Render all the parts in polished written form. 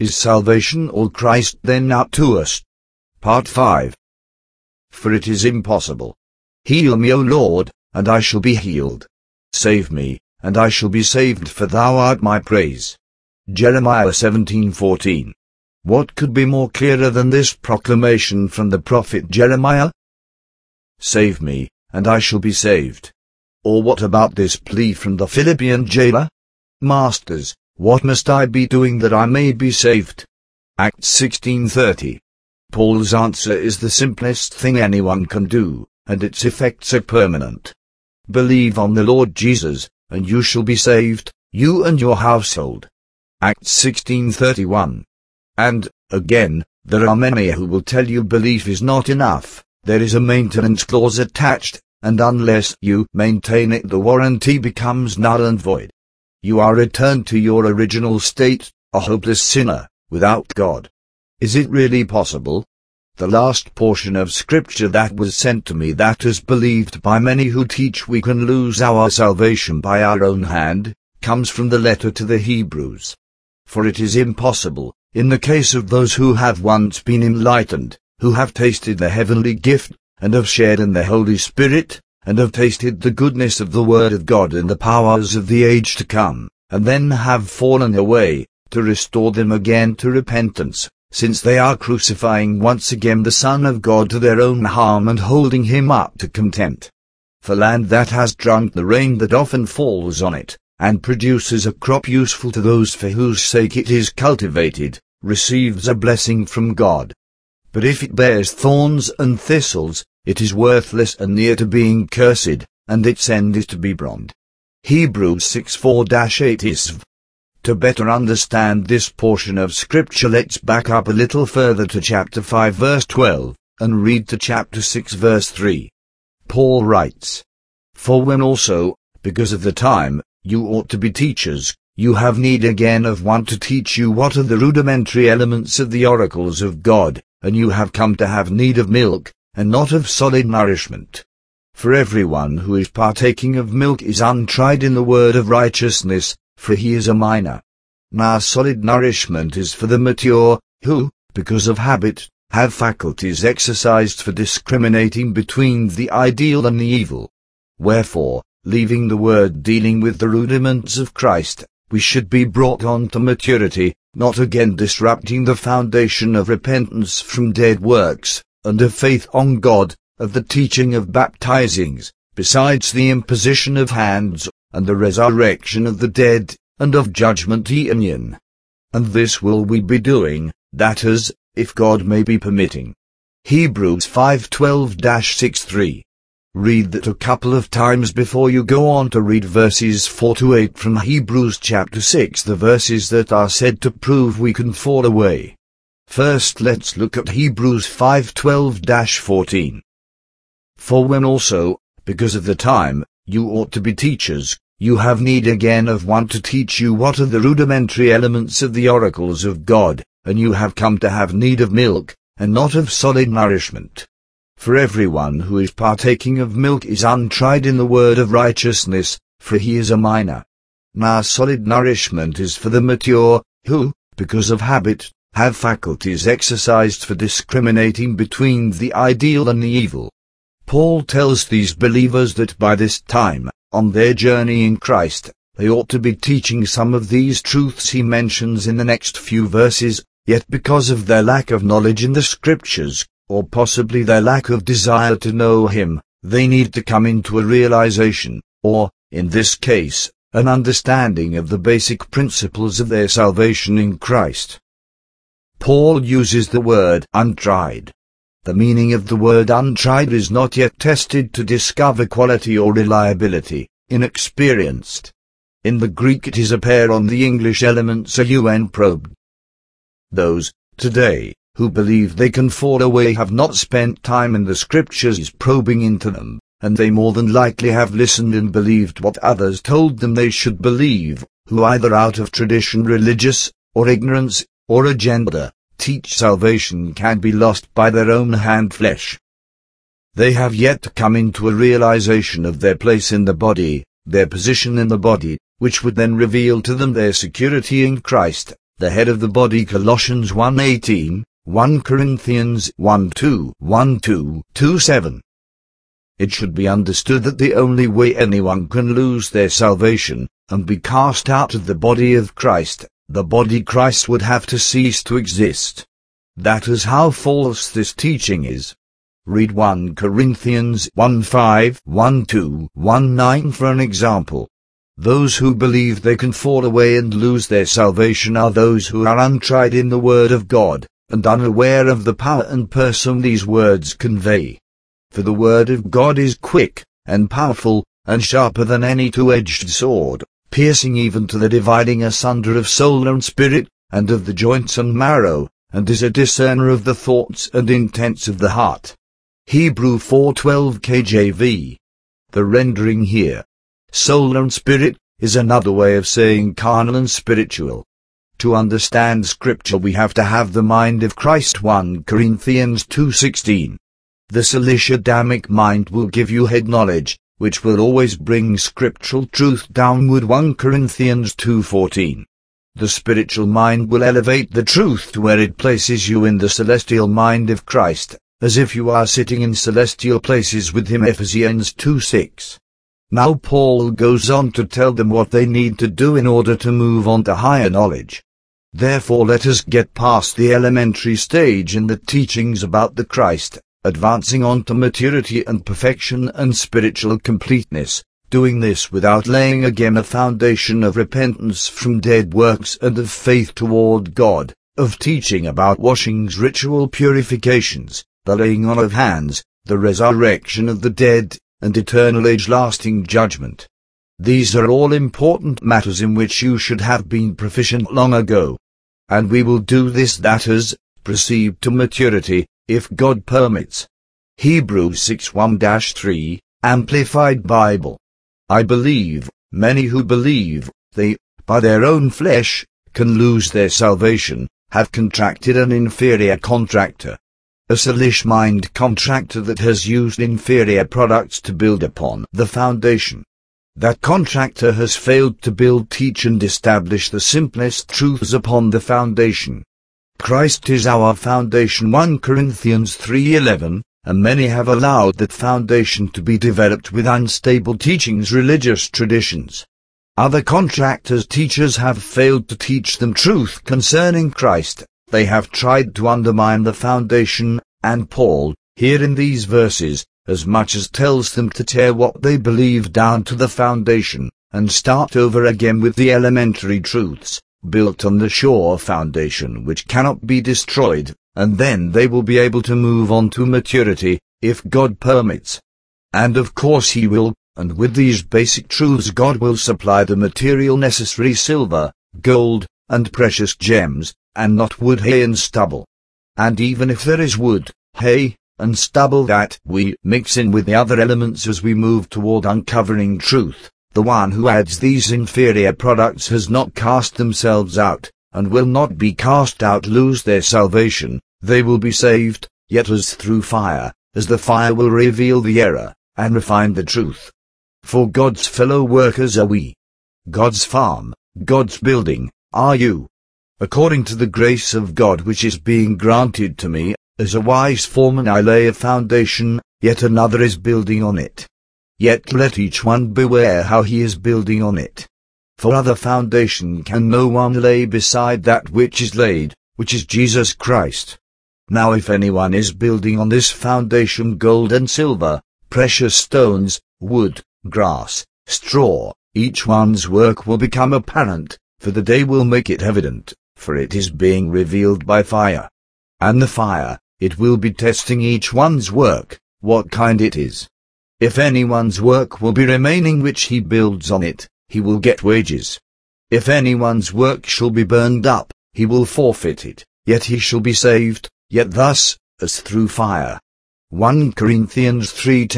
Is salvation or Christ then out to us? Part 5. For it is impossible. Heal me, O Lord, and I shall be healed. Save me, and I shall be saved, for thou art my praise. Jeremiah 17:14. What could be more clearer than this proclamation from the prophet Jeremiah? Save me, and I shall be saved. Or what about this plea from the Philippian jailer? Masters, what must I be doing that I may be saved? Acts 16:30. Paul's answer is the simplest thing anyone can do, and its effects are permanent. Believe on the Lord Jesus, and you shall be saved, you and your household. Acts 16:31. And, again, there are many who will tell you belief is not enough, there is a maintenance clause attached, and unless you maintain it the warranty becomes null and void. You are returned to your original state, a hopeless sinner, without God. Is it really possible? The last portion of Scripture that was sent to me that is believed by many who teach we can lose our salvation by our own hand, comes from the letter to the Hebrews. For it is impossible, in the case of those who have once been enlightened, who have tasted the heavenly gift, and have shared in the Holy Spirit, and have tasted the goodness of the Word of God and the powers of the age to come, and then have fallen away, to restore them again to repentance, since they are crucifying once again the Son of God to their own harm and holding him up to contempt. For land that has drunk the rain that often falls on it, and produces a crop useful to those for whose sake it is cultivated, receives a blessing from God. But if it bears thorns and thistles, it is worthless and near to being cursed, and its end is to be burned. Hebrews 6:4-8 isv. To better understand this portion of Scripture, let's back up a little further to chapter 5 verse 12, and read to chapter 6 verse 3. Paul writes, For when also, because of the time, you ought to be teachers, you have need again of one to teach you what are the rudimentary elements of the oracles of God, and you have come to have need of milk, and not of solid nourishment. For everyone who is partaking of milk is untried in the word of righteousness, for he is a minor. Now solid nourishment is for the mature, who, because of habit, have faculties exercised for discriminating between the ideal and the evil. Wherefore, leaving the word dealing with the rudiments of Christ, we should be brought on to maturity, not again disrupting the foundation of repentance from dead works, and of faith on God, of the teaching of baptizings, besides the imposition of hands, and the resurrection of the dead, and of judgment eonian. And this will we be doing, that is, if God may be permitting. Hebrews 5:12-6-3. Read that a couple of times before you go on to read verses 4-8 from Hebrews chapter 6, the verses that are said to prove we can fall away. First let's look at Hebrews 5:12-14. For when also, because of the time, you ought to be teachers, you have need again of one to teach you what are the rudimentary elements of the oracles of God, and you have come to have need of milk, and not of solid nourishment. For everyone who is partaking of milk is untried in the word of righteousness, for he is a minor. Now solid nourishment is for the mature, who, because of habit, have faculties exercised for discriminating between the ideal and the evil. Paul tells these believers that by this time, on their journey in Christ, they ought to be teaching some of these truths he mentions in the next few verses, yet because of their lack of knowledge in the Scriptures, or possibly their lack of desire to know him, they need to come into a realization, or, in this case, an understanding of the basic principles of their salvation in Christ. Paul uses the word untried. The meaning of the word untried is not yet tested to discover quality or reliability, inexperienced. In the Greek it is a pair on the English elements unprobed. Those, today, who believe they can fall away have not spent time in the Scriptures probing into them, and they more than likely have listened and believed what others told them they should believe, who either out of tradition religious, or ignorance, or agenda, teach salvation can be lost by their own hand flesh. They have yet to come into a realization of their place in the body, their position in the body, which would then reveal to them their security in Christ, the head of the body Colossians 1:18, 1 Corinthians 1:2, 1:2, 2:7. It should be understood that the only way anyone can lose their salvation, and be cast out of the body of Christ, the body Christ would have to cease to exist. That is how false this teaching is. Read 1 Corinthians 1:5, 1:2, 1:9 for an example. Those who believe they can fall away and lose their salvation are those who are untried in the Word of God, and unaware of the power and person these words convey. For the Word of God is quick, and powerful, and sharper than any two-edged sword, piercing even to the dividing asunder of soul and spirit, and of the joints and marrow, and is a discerner of the thoughts and intents of the heart. Hebrew 4:12 KJV. The rendering here, soul and spirit, is another way of saying carnal and spiritual. To understand Scripture we have to have the mind of Christ. 1 Corinthians 2:16. The soulish Adamic mind will give you head knowledge, which will always bring scriptural truth downward. 1 Corinthians 2:14. The spiritual mind will elevate the truth to where it places you in the celestial mind of Christ, as if you are sitting in celestial places with him. Ephesians 2:6. Now Paul goes on to tell them what they need to do in order to move on to higher knowledge. Therefore let us get past the elementary stage in the teachings about the Christ, advancing on to maturity and perfection and spiritual completeness, doing this without laying again a foundation of repentance from dead works and of faith toward God, of teaching about washings, ritual purifications, the laying on of hands, the resurrection of the dead, and eternal age-lasting judgment. These are all important matters in which you should have been proficient long ago. And we will do this, that is, proceed to maturity, if God permits. Hebrews 6:1-3, Amplified Bible. I believe, many who believe, they, by their own flesh, can lose their salvation, have contracted an inferior contractor. A soulish mind contractor that has used inferior products to build upon the foundation. That contractor has failed to build, teach and establish the simplest truths upon the foundation. Christ is our foundation. 1 Corinthians 3:11, and many have allowed that foundation to be developed with unstable teachings, religious traditions. Other contractors, teachers have failed to teach them truth concerning Christ. They have tried to undermine the foundation, and Paul, here in these verses, as much as tells them to tear what they believe down to the foundation, and start over again with the elementary truths, built on the sure foundation which cannot be destroyed, and then they will be able to move on to maturity, if God permits. And of course He will, and with these basic truths God will supply the material necessary: silver, gold, and precious gems, and not wood, hay, and stubble. And even if there is wood, hay, and stubble that we mix in with the other elements as we move toward uncovering truth, the one who adds these inferior products has not cast themselves out, and will not be cast out, lose their salvation. They will be saved, yet as through fire, as the fire will reveal the error, and refine the truth. For God's fellow workers are we. God's farm, God's building, are you. According to the grace of God which is being granted to me, as a wise foreman I lay a foundation, yet another is building on it. Yet let each one beware how he is building on it. For other foundation can no one lay beside that which is laid, which is Jesus Christ. Now if anyone is building on this foundation gold and silver, precious stones, wood, grass, straw, each one's work will become apparent, for the day will make it evident, for it is being revealed by fire. And the fire, it will be testing each one's work, what kind it is. If anyone's work will be remaining which he builds on it, he will get wages. If anyone's work shall be burned up, he will forfeit it, yet he shall be saved, yet thus, as through fire. 1 Corinthians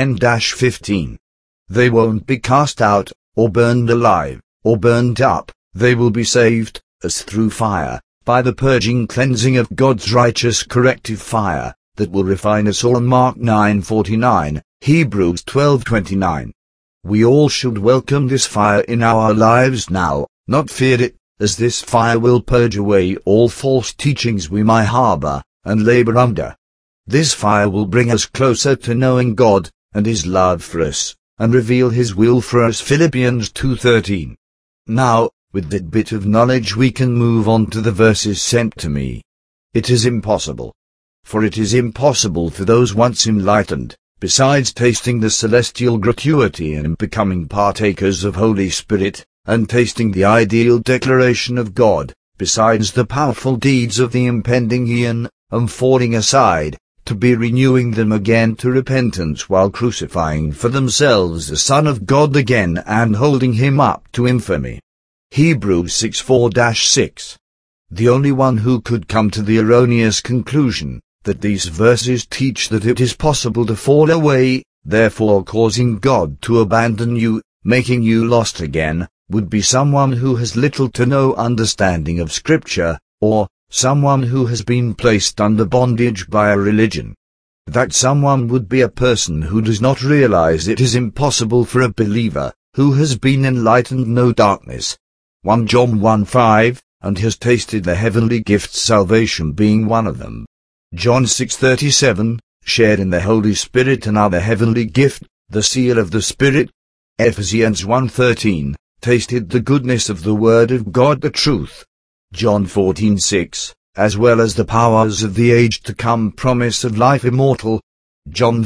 3:10-15. They won't be cast out, or burned alive, or burned up, they will be saved, as through fire, by the purging cleansing of God's righteous corrective fire, that will refine us all. Mark 9:49, Hebrews 12:29. We all should welcome this fire in our lives now, not fear it, as this fire will purge away all false teachings we might harbor and labor under. This fire will bring us closer to knowing God and His love for us, and reveal His will for us. Philippians 2:13. Now, with that bit of knowledge we can move on to the verses sent to me. It is impossible. For it is impossible for those once enlightened, besides tasting the celestial gratuity and becoming partakers of Holy Spirit, and tasting the ideal declaration of God, besides the powerful deeds of the impending aeon, and falling aside, to be renewing them again to repentance while crucifying for themselves the Son of God again and holding Him up to infamy. Hebrews 6:4-6. The only one who could come to the erroneous conclusion that these verses teach that it is possible to fall away, therefore causing God to abandon you, making you lost again, would be someone who has little to no understanding of Scripture, or someone who has been placed under bondage by a religion. That someone would be a person who does not realize it is impossible for a believer, who has been enlightened no darkness. 1 John 1:5, and has tasted the heavenly gifts, salvation being one of them. John 6:37, shared in the Holy Spirit and other heavenly gift, the seal of the Spirit. Ephesians 1:13, tasted the goodness of the Word of God, the truth. John 14:6, as well as the powers of the age to come, promise of life immortal. John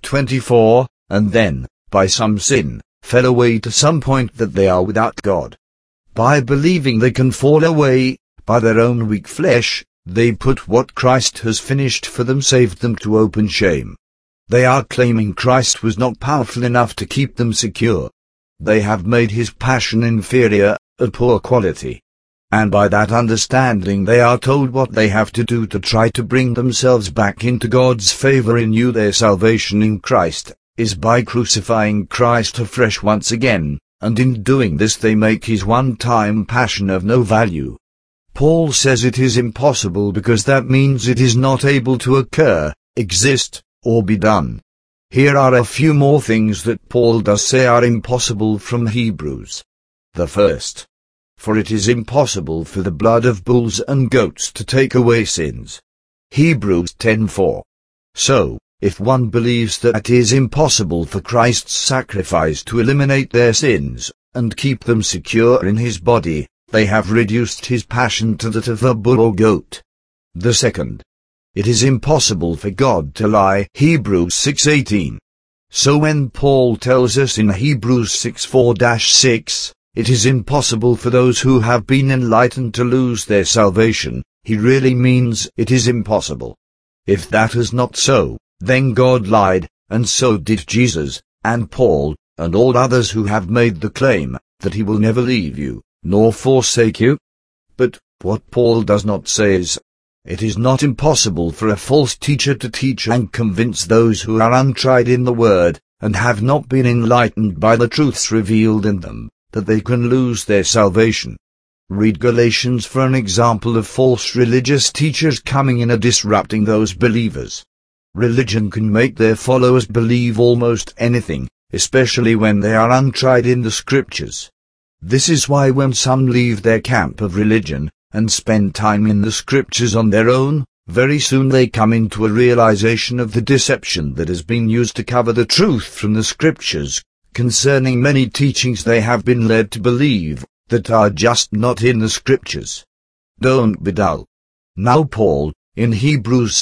5:24, and then, by some sin, fell away to some point that they are without God. By believing they can fall away, by their own weak flesh, they put what Christ has finished for them saved them to open shame. They are claiming Christ was not powerful enough to keep them secure. They have made His passion inferior, of poor quality. And by that understanding they are told what they have to do to try to bring themselves back into God's favor in you. Their salvation in Christ is by crucifying Christ afresh once again, and in doing this they make His one-time passion of no value. Paul says it is impossible because that means it is not able to occur, exist, or be done. Here are a few more things that Paul does say are impossible from Hebrews. The first. For it is impossible for the blood of bulls and goats to take away sins. Hebrews 10:4. So, if one believes that it is impossible for Christ's sacrifice to eliminate their sins, and keep them secure in His body, they have reduced His passion to that of a bull or goat. The second. It is impossible for God to lie. Hebrews 6:18. So when Paul tells us in Hebrews 6:4-6, it is impossible for those who have been enlightened to lose their salvation, he really means it is impossible. If that is not so, then God lied, and so did Jesus, and Paul, and all others who have made the claim that He will never leave you, nor forsake you. But what Paul does not say is, it is not impossible for a false teacher to teach and convince those who are untried in the Word, and have not been enlightened by the truths revealed in them, that they can lose their salvation. Read Galatians for an example of false religious teachers coming in and disrupting those believers. Religion can make their followers believe almost anything, especially when they are untried in the Scriptures. This is why when some leave their camp of religion, and spend time in the Scriptures on their own, very soon they come into a realization of the deception that has been used to cover the truth from the Scriptures, concerning many teachings they have been led to believe, that are just not in the Scriptures. Don't be dull. Now Paul, in Hebrews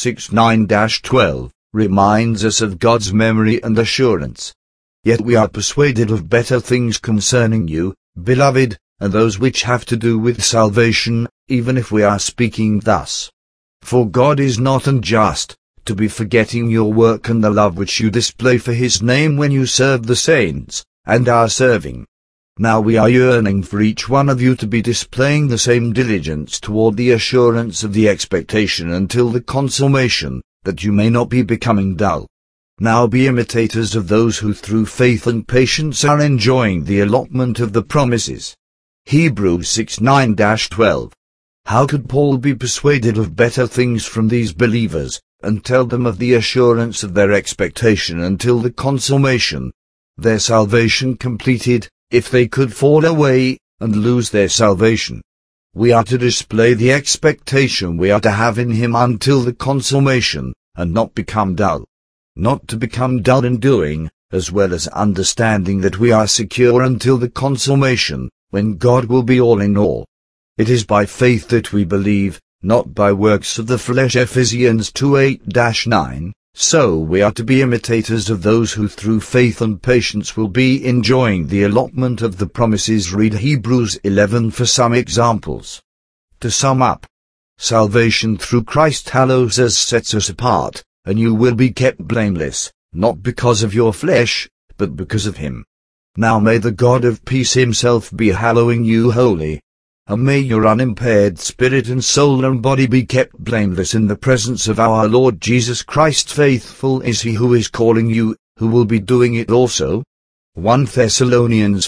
6:9-12, reminds us of God's memory and assurance. Yet we are persuaded of better things concerning you, beloved, and those which have to do with salvation, even if we are speaking thus. For God is not unjust, to be forgetting your work and the love which you display for His name when you serve the saints, and are serving. Now we are yearning for each one of you to be displaying the same diligence toward the assurance of the expectation until the consummation, that you may not be becoming dull. Now be imitators of those who through faith and patience are enjoying the allotment of the promises. Hebrews 6:9-12. How could Paul be persuaded of better things from these believers, and tell them of the assurance of their expectation until the consummation, their salvation completed, if they could fall away, and lose their salvation? we are to display the expectation we are to have in him until the consummation, and not become dull. Not to become dull in doing, as well as understanding that we are secure until the consummation, when God will be all in all. It is by faith that we believe, not by works of the flesh. Ephesians 2:8-9. So we are to be imitators of those who through faith and patience will be enjoying the allotment of the promises. Read Hebrews 11 for some examples. To sum up, salvation through Christ hallows us, sets us apart, and you will be kept blameless, not because of your flesh, but because of him. Now may the God of peace himself be hallowing you wholly, and may your unimpaired spirit and soul and body be kept blameless in the presence of our Lord Jesus Christ. Faithful is he who is calling you, who will be doing it also. 1 Thessalonians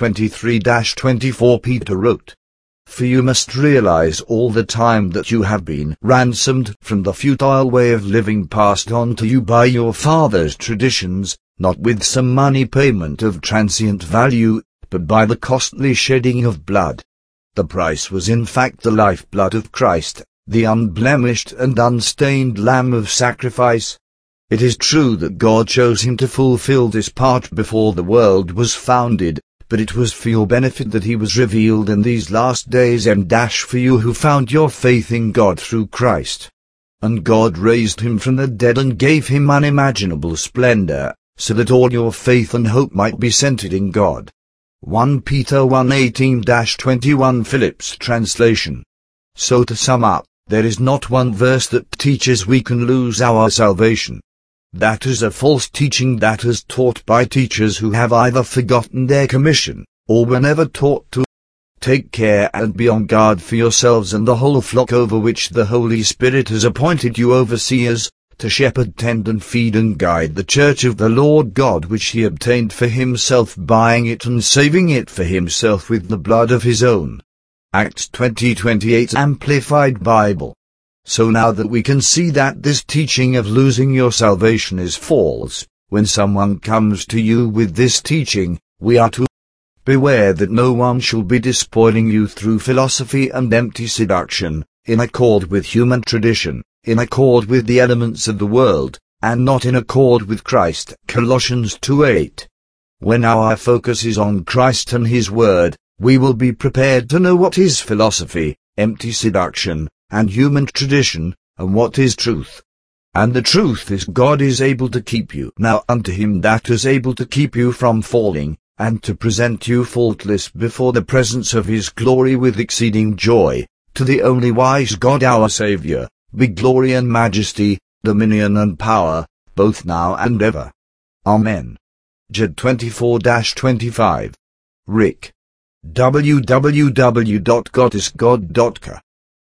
5:23-24. Peter wrote, "For you must realize all the time that you have been ransomed from the futile way of living passed on to you by your fathers' traditions, not with some money payment of transient value, but by the costly shedding of blood." The price was in fact the lifeblood of Christ, the unblemished and unstained Lamb of sacrifice. It is true that God chose him to fulfill this part before the world was founded, but it was for your benefit that he was revealed in these last days. For you who found your faith in God through Christ. And God raised him from the dead and gave him unimaginable splendor, so that all your faith and hope might be centered in God. 1 Peter 1:18-21. Phillips translation. So to sum up, there is not one verse that teaches we can lose our salvation. That is a false teaching that is taught by teachers who have either forgotten their commission, or were never taught to. Take care and be on guard for yourselves and the whole flock over which the Holy Spirit has appointed you overseers, to shepherd, tend and feed and guide the church of the Lord God which he obtained for himself, buying it and saving it for himself with the blood of his own. Acts 20:28 Amplified Bible. So now that we can see that this teaching of losing your salvation is false, when someone comes to you with this teaching, we are to beware that no one shall be despoiling you through philosophy and empty seduction, in accord with human tradition, in accord with the elements of the world, and not in accord with Christ. Colossians 2:8. When our focus is on Christ and his word, we will be prepared to know what is philosophy, empty seduction, and human tradition, and what is truth. And the truth is God is able to keep you now unto him that is able to keep you from falling, and to present you faultless before the presence of his glory with exceeding joy. To the only wise God our Saviour, be glory and majesty, dominion and power, both now and ever. Amen. Jude 24-25. Rick. www.godisgod.ca